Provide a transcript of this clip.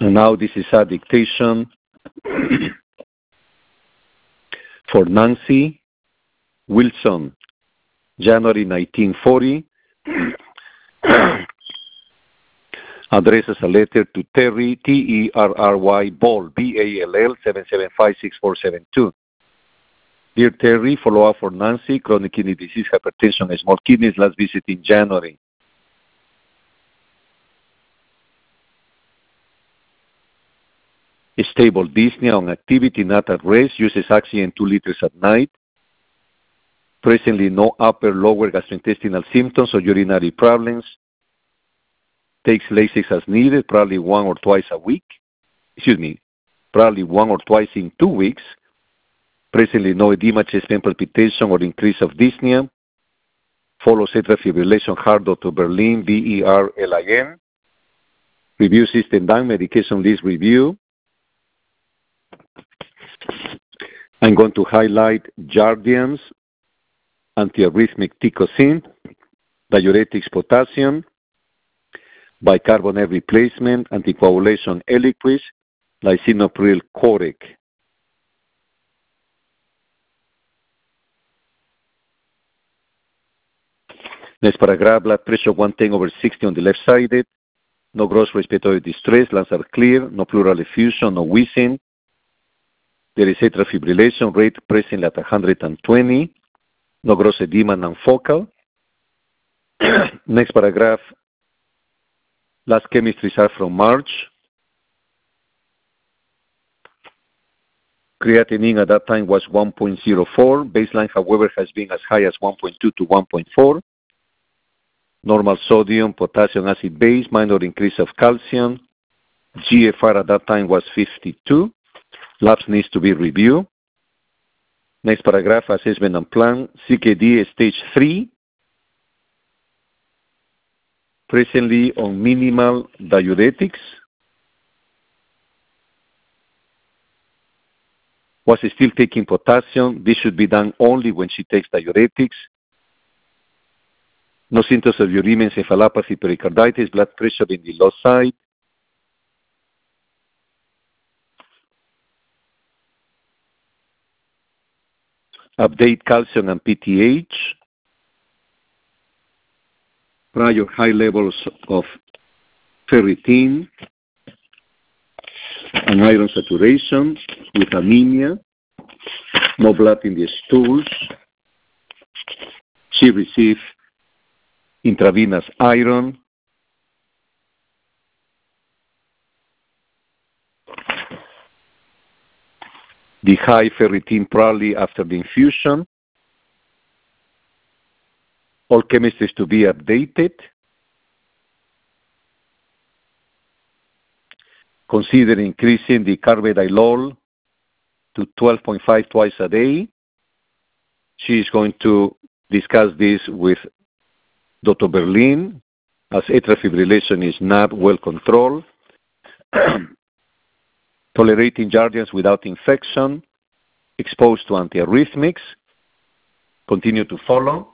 And now this is a dictation for Nancy Wilson, January 1940. Addresses a letter to Terry, Terry Ball, BALL 7756472. Dear Terry, follow up for Nancy, chronic kidney disease, hypertension, and small kidneys, last visit in January. Stable dyspnea on activity, not at rest, uses oxygen 2 liters at night. Presently no upper, lower gastrointestinal symptoms or urinary problems. Takes Lasix as needed, probably one or twice in 2 weeks. Presently no edema, chest pain, palpitation, or increase of dyspnea. Follows atrial fibrillation, heart, Dr. Berlin, BERLIN. Review system done, medication list review. I'm going to highlight Jardiance, antiarrhythmic Ticozin, diuretics potassium, bicarbonate replacement, anticoagulation Eliquis, lisinopril Corec. Next paragraph, blood pressure 110/60 on the left sided, no gross respiratory distress, lungs are clear, no pleural effusion, no wheezing. There is atrial fibrillation rate presently at 120, no gross edema, non-focal. Next paragraph, last chemistries are from March. Creatinine at that time was 1.04. Baseline, however, has been as high as 1.2 to 1.4. Normal sodium, potassium, acid base, minor increase of calcium. GFR at that time was 52. Labs needs to be reviewed. Next paragraph, assessment and plan. CKD stage 3. Presently on minimal diuretics. Was still taking potassium. This should be done only when she takes diuretics. No symptoms of uremia, encephalopathy, pericarditis, blood pressure in the low side. Update calcium and PTH. Prior high levels of ferritin and iron saturation with anemia. No blood in the stools. She received intravenous iron. The high ferritin probably after the infusion. All chemistries to be updated. Consider increasing the carvedilol to 12.5 twice a day. She is going to discuss this with Dr. Berlin, as atrial fibrillation is not well controlled. Tolerating Jardiance without infection, exposed to antiarrhythmics. Continue to follow.